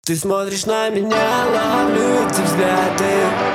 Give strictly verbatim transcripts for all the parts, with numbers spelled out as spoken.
Ты смотришь на меня, ловлю эти взгляды.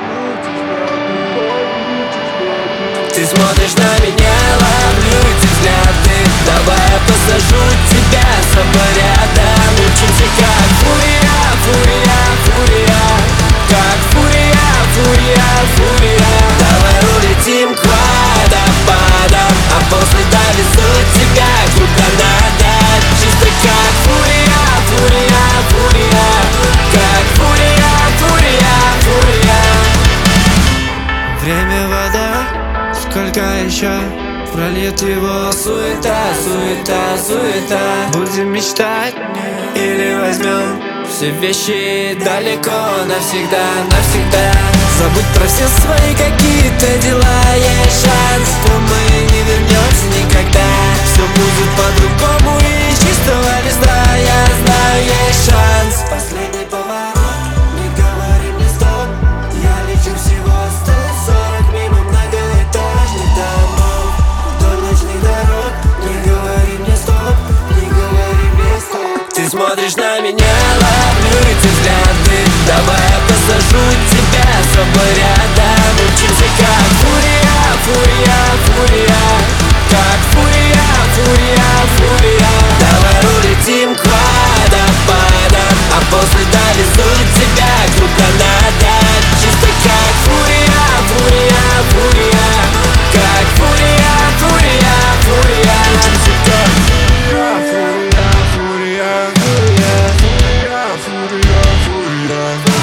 Ты смотришь на меня, ловлю эти взгляды. Давай я посажу тебя с собой рядом. Учимся как фурия, фурия, фурия. Как фурия, фурия, фурия. Давай улетим к водопадам, а после довезу тебя куда надо. Чисто как фурия, фурия, фурия. Как фурия, фурия, фурия. Время, вода, сколько еще прольет его? Суета, суета, суета. Будем мечтать или возьмем все вещи далеко навсегда, навсегда. Забудь про все свои какие-то дела. Есть шанс, что мы не вернемся никогда. Все будет по-другому и с чистого листа. Я знаю, есть шанс. Последний поворот, не говори мне стоп. Я лечу всего сто сорок мимо многоэтажных домов. Вдоль ночных дорог, не говори мне стоп. Не говори мне стоп. Ты смотришь на меня, ловлю эти взгляды. Давай я посажу тебя с собой рядом. Учимся как фурия, фурия, фурия. Как фурия, фурия, фурия. Давай улетим к водопадам, а после довезу тебя куда надо. Чисто как фурия, фурия, фурия. Как фурия, фурия, фурия. Учимся как фурия, фурия, фурия, фурия, фурия, фурия, фурия.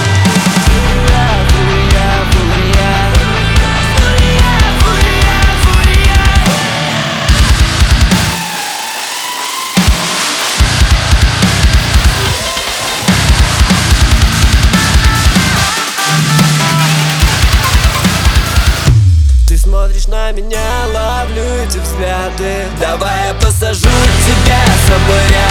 Ты смотришь на меня, ловлю эти взгляды. Давай я посажу тебя с собой рядом.